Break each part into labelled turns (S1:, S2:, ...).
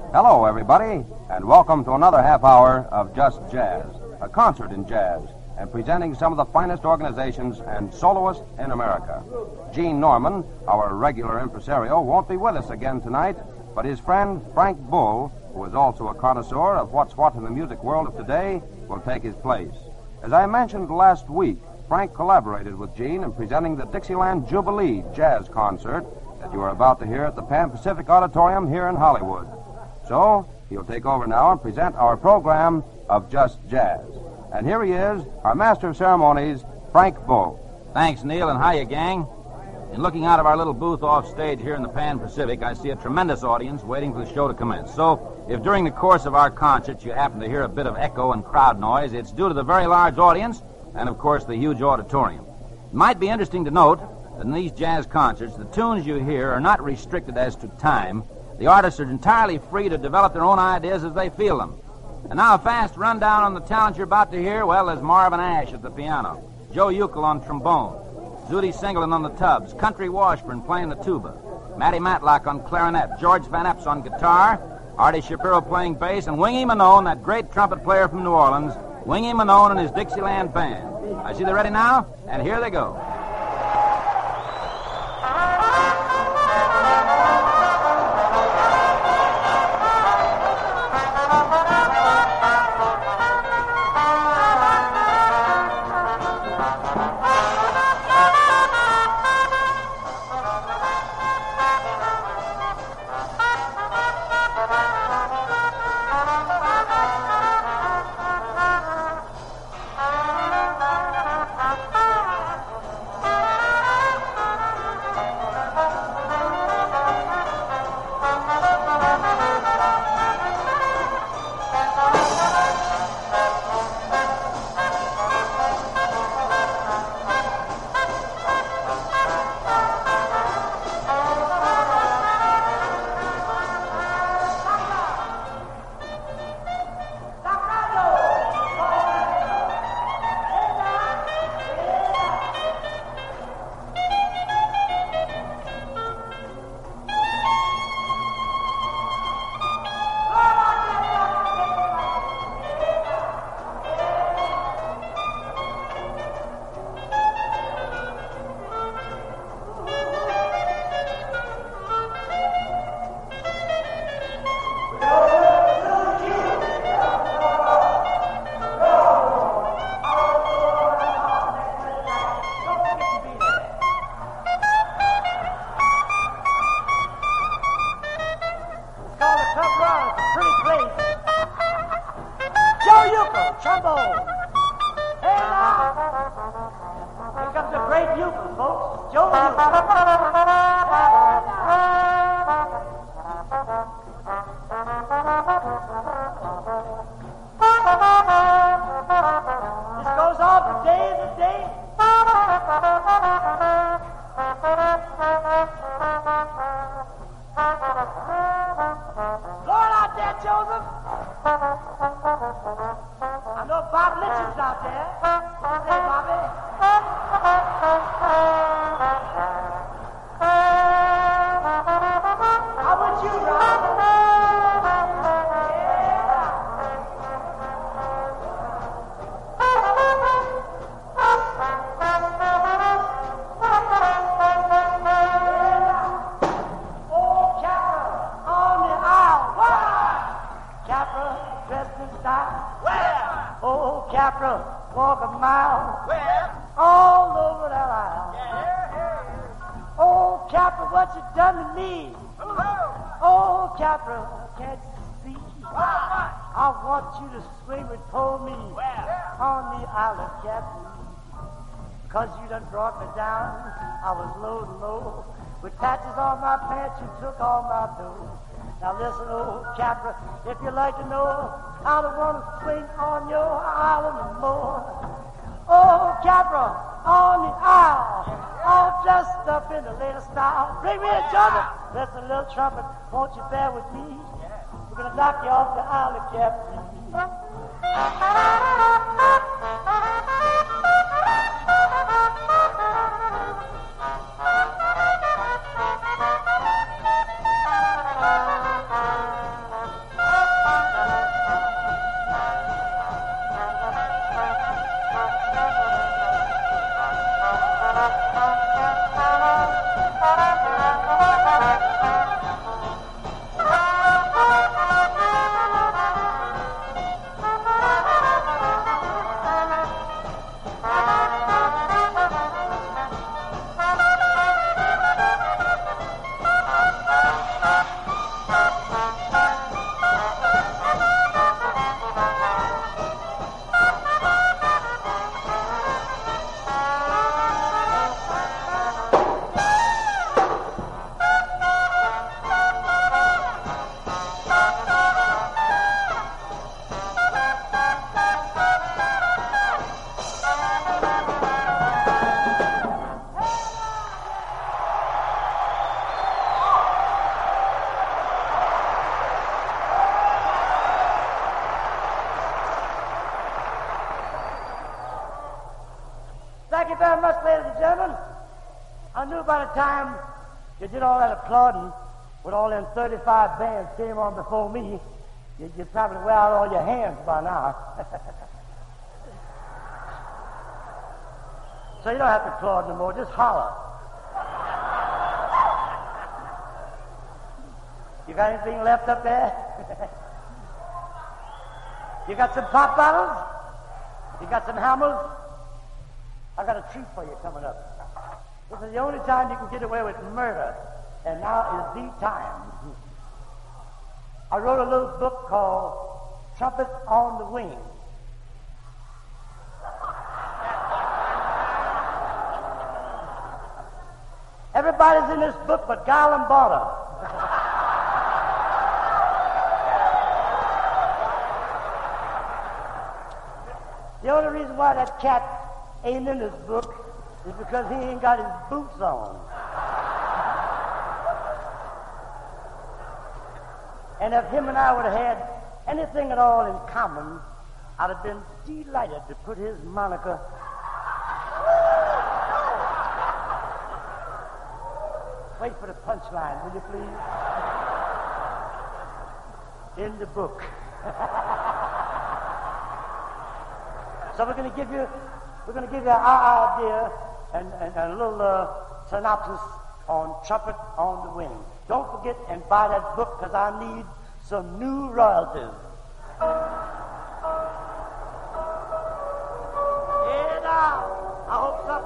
S1: Hello, everybody, and welcome to another half hour of Just Jazz, a concert in jazz, and presenting some of the finest organizations and soloists in America. Gene Norman, our regular impresario, won't be with us again tonight, but his friend Frank Bull, who is also a connoisseur of what's what in the music world of today, will take his place. As I mentioned last week, Frank collaborated with Gene in presenting the Dixieland Jubilee Jazz Concert that you are about to hear at the Pan Pacific Auditorium here in Hollywood. So, he'll take over now and present our program of Just Jazz. And here he is, our master of ceremonies, Frank Bull.
S2: Thanks, Neil, and hiya, gang. In looking out of our little booth off stage here in the Pan Pacific, I see a tremendous audience waiting for the show to commence. So, if during the course of our concert you happen to hear a bit of echo and crowd noise, it's due to the very large audience and, of course, the huge auditorium. It might be interesting to note that in these jazz concerts, the tunes you hear are not restricted as to time. The artists are entirely free to develop their own ideas as they feel them. And now a fast rundown on the talent you're about to hear. Well, there's Marvin Ash at the piano, Joe Uckel on trombone, Zudi Singleton on the tubs, Country Washburn playing the tuba, Matty Matlock on clarinet, George Van Epps on guitar, Artie Shapiro playing bass, and Wingy Manone, that great trumpet player from New Orleans, Wingy Manone and his Dixieland Band. I see they're ready now, and here they go.
S3: If you like to know how to want to swing on your island more. Oh, Capra, on the aisle, all dressed up in the latest style. Bring me a trumpet, listen, little trumpet, won't you bear with me? We're gonna knock you off the island, Capra. Thank you very much, ladies and gentlemen. I knew by the time you did all that applauding with all them 35 bands came on before me, you'd probably wear out all your hands by now. So you don't have to applaud no more, just holler. You got anything left up there? You got some pop bottles? You got some hammers? I got a treat for you coming up. This is the only time you can get away with murder, and now is the time. I wrote a little book called Trumpet on the Wing. Everybody's in this book but Guy Lombardo. The only reason why that cat ain't in this book is because he ain't got his boots on. And if him and I would have had anything at all in common, I'd have been delighted to put his moniker. Wait for the punchline, will you please? In the book. So we're going to give you our idea and a little synopsis on Trumpet on the Wing. Don't forget and buy that book because I need some new royalties. Yeah, now, I hope so.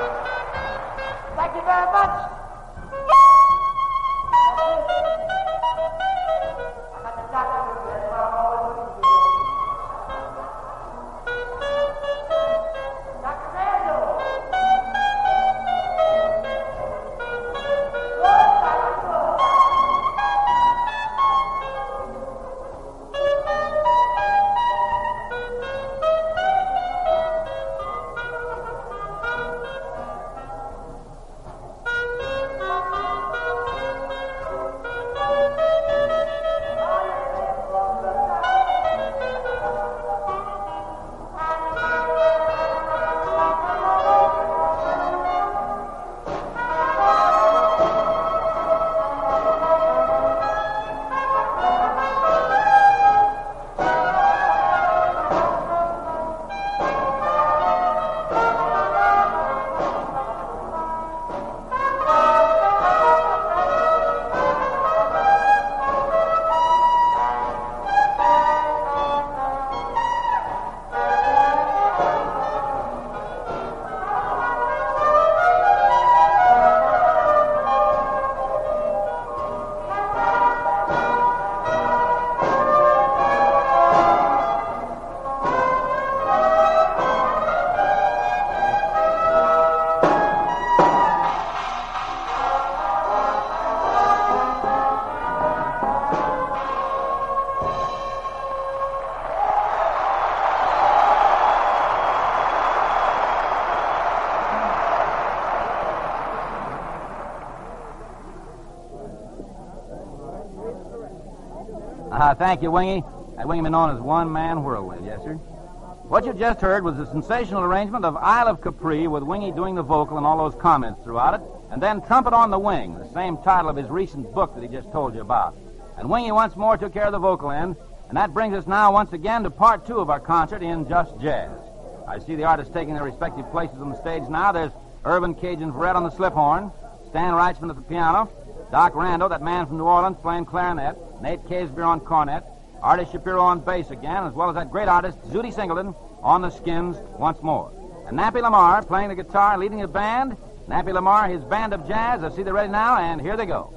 S3: Thank you very much.
S2: Thank you, Wingy. That Wingy been known as One Man Whirlwind, yes, sir. What you just heard was a sensational arrangement of Isle of Capri with Wingy doing the vocal and all those comments throughout it, and then Trumpet on the Wing, the same title of his recent book that he just told you about. And Wingy once more took care of the vocal end, and that brings us now once again to part two of our concert in Just Jazz. I see the artists taking their respective places on the stage now. There's Irvin Cajun Verrett on the slip horn, Stan Reichman at the piano, Doc Rando, that man from New Orleans, playing clarinet, Nate Casbier on cornet, Artie Shapiro on bass again, as well as that great artist, Zutty Singleton, on the skins once more. And Nappy Lamar playing the guitar, leading the band. Nappy Lamar, his band of jazz. I see they're ready now, and here they go.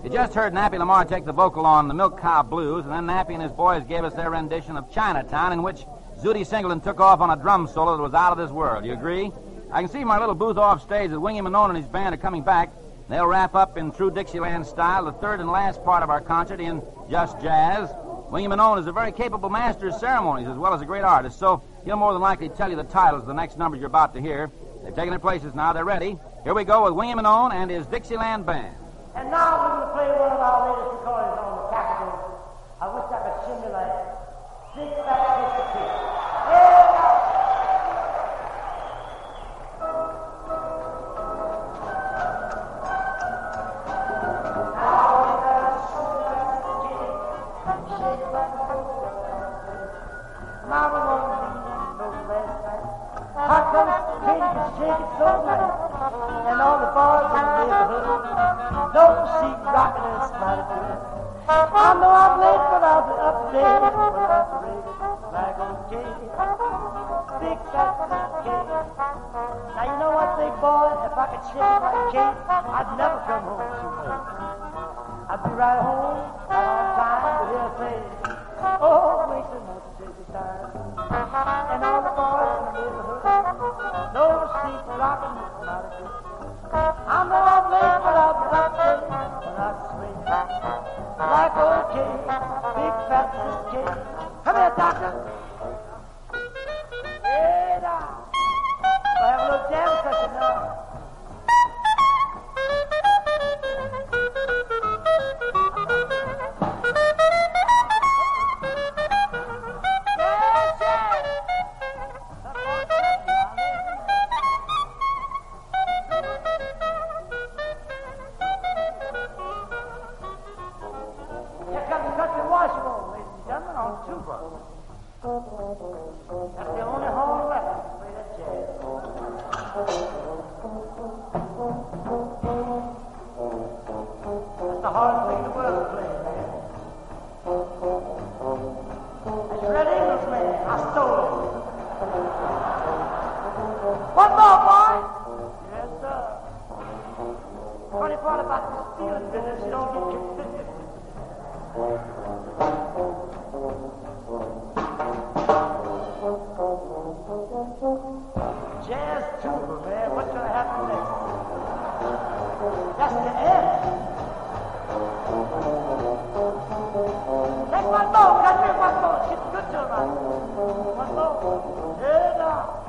S2: You just heard Nappy Lamar take the vocal on the Milk Cow Blues, and then Nappy and his boys gave us their rendition of Chinatown, in which Zooty Singleton took off on a drum solo that was out of this world. You agree? I can see my little booth off stage that Wingy Manone and his band are coming back. They'll wrap up in true Dixieland style the third and last part of our concert in Just Jazz. Wingy Manone is a very capable master of ceremonies as well as a great artist, so he'll more than likely tell you the titles of the next numbers you're about to hear. They've taken their places now. They're ready. Here we go with Wingy Manone and his Dixieland Band.
S3: And now we're going to play one of our latest recordings on the Capitol. I wish I could simulate Big Fat Mr. Pig. Shake it so nice, and all the boys in the neighborhood don't see rockin' and smiling good. I know I'm late, but I'll be up to date when I'm ready, like old Jay, Big Fat Kate. Now you know what, big boy, if I could shake it like Kate, I'd never come home too late. I'd be right home, right on time to hear her say, oh, wasting much take your time. And all the boys in the neighborhood no seat rockin' is not a good. I know I'm late, but I'll be up to date when I swing like old Kate, Big Fat Mr. Kate. Come here, doctor. Hey, now. We'll have a little jam session now. That's the only horn left to play that jazz. That's the hardest thing in the world to play, man. That's Red Englishman. I stole it. One more, boy. Yes, sir. Funny part about the stealing business, you don't get convicted. Jazz tuba, man. What's going to happen next? That's the end. Take one more. Cut me one more. Get good to him. One more. Yeah, now.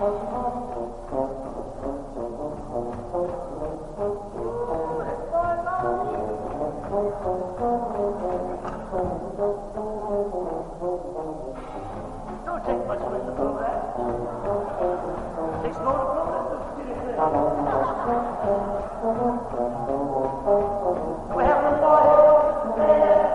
S3: Don't take much for the blow that. Takes more to blow that. We have a boy there.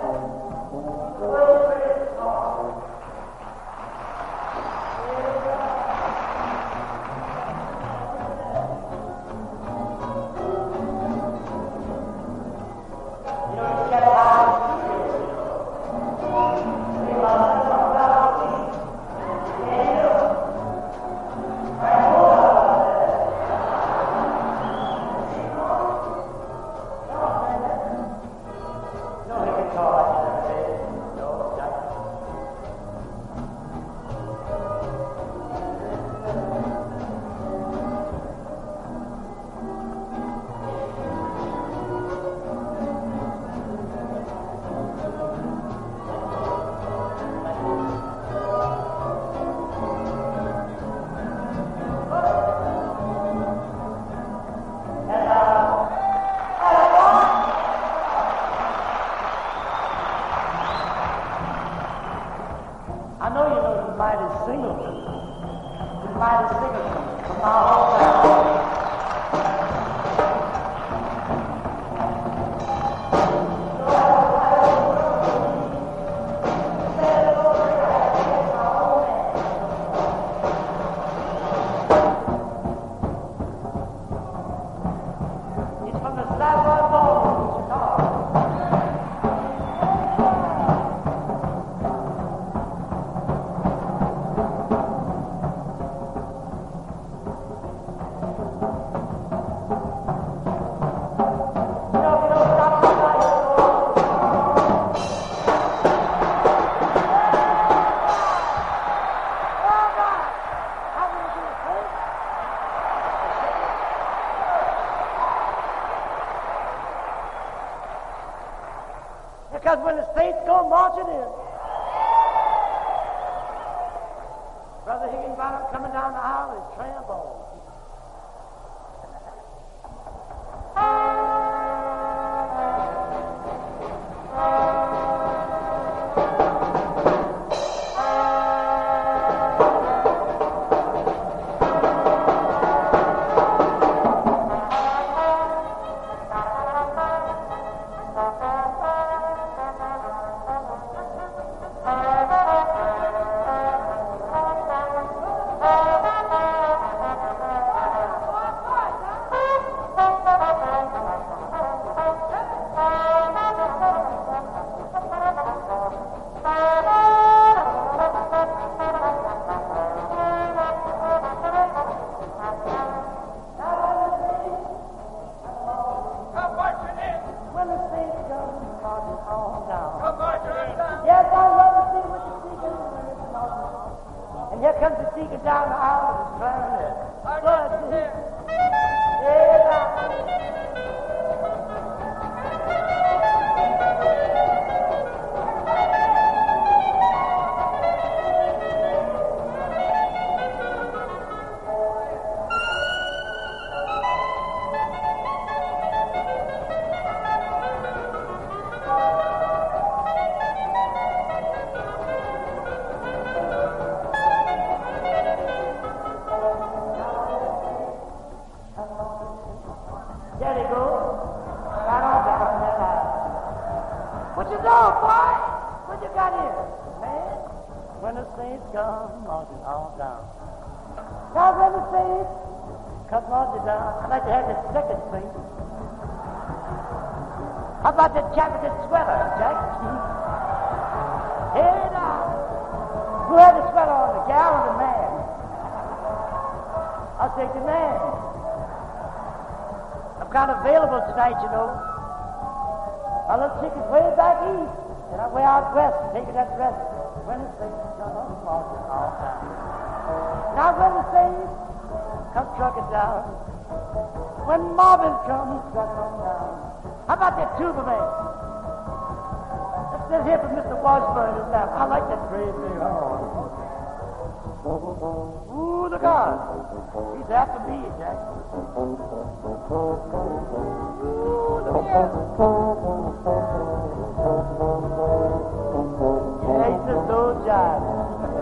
S3: Because when the saints go marching in, Brother Higginbottom coming down the aisle with his trombone. How about the chap with the sweater, Jack? Hey, now. Who had the sweater on, the gal or the man? I'll take the man. I'm kind of available tonight, you know. My little chicken's way back east, and I way out west, taking that dress. When the saints come on, marching all down. Now when the saints come trucking down, when Marvin comes trucking on down. How about that tuba man? Let's hear from Mr. Washburn and that. I like that great big horn. Ooh, look out. He's after me, Jack. Ooh, look out. Yeah, he's just old jive.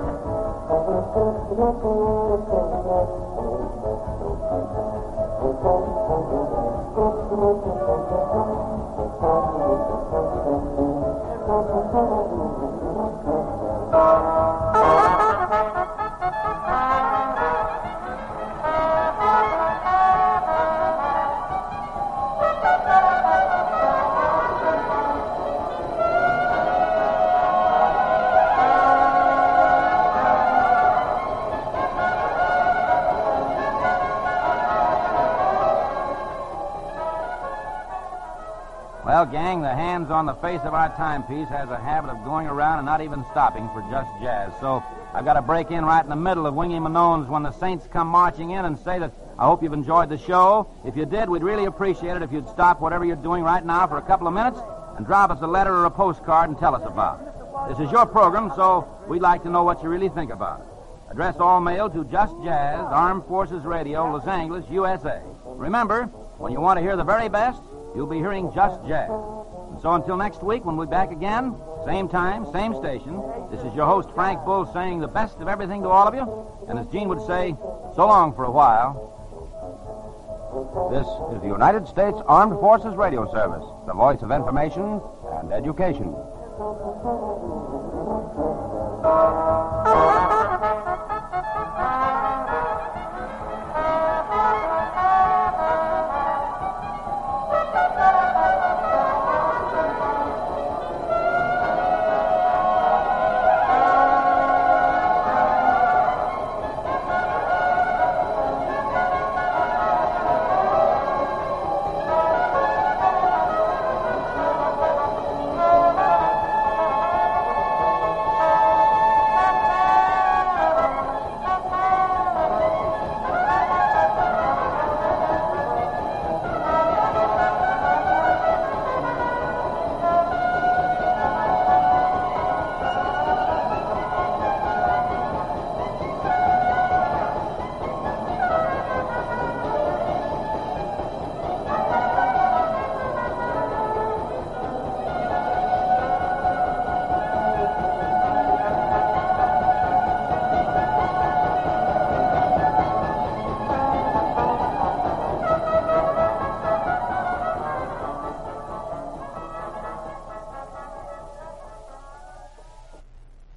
S2: Well, gang, the hands on the face of our timepiece has a habit of going around and not even stopping for just jazz. So I've got to break in right in the middle of Wingy Manone's When the Saints Come Marching In and say that I hope you've enjoyed the show. If you did, we'd really appreciate it if you'd stop whatever you're doing right now for a couple of minutes and drop us a letter or a postcard and tell us about it. This is your program, so we'd like to know what you really think about it. Address all mail to Just Jazz, Armed Forces Radio, Los Angeles, USA. Remember, when you want to hear the very best, you'll be hearing Just Jazz. And so until next week, when we're back again, same time, same station, this is your host, Frank Bull, saying the best of everything to all of you. And as Gene would say, so long for a while.
S1: This is the United States Armed Forces Radio Service, the voice of information and education.